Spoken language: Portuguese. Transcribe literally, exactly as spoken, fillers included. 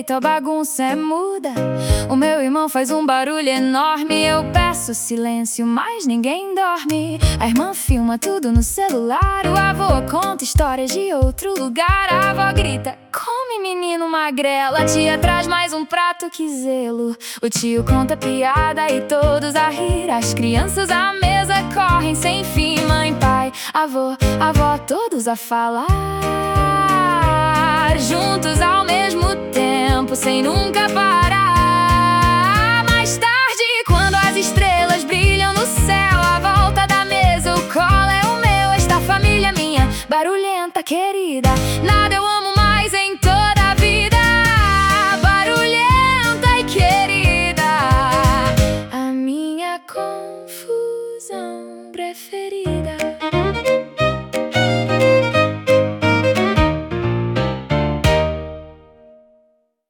jeito a bagunça é muda. O meu irmão faz um barulho enorme. Eu peço silêncio, mas ninguém dorme. A irmã filma tudo no celular. O avô conta histórias de outro lugar. A avó grita: come, menino magrelo. A tia traz mais um prato, que zelo. O tio conta piada e todos a rir. As crianças à mesa correm sem fim. Mãe, pai, avô, avó, todos a falar juntos ao mesmo tempo, sem nunca parar. Mais tarde, quando as estrelas brilham no céu, à volta da mesa o colo é o meu. Esta família minha, barulhenta, querida,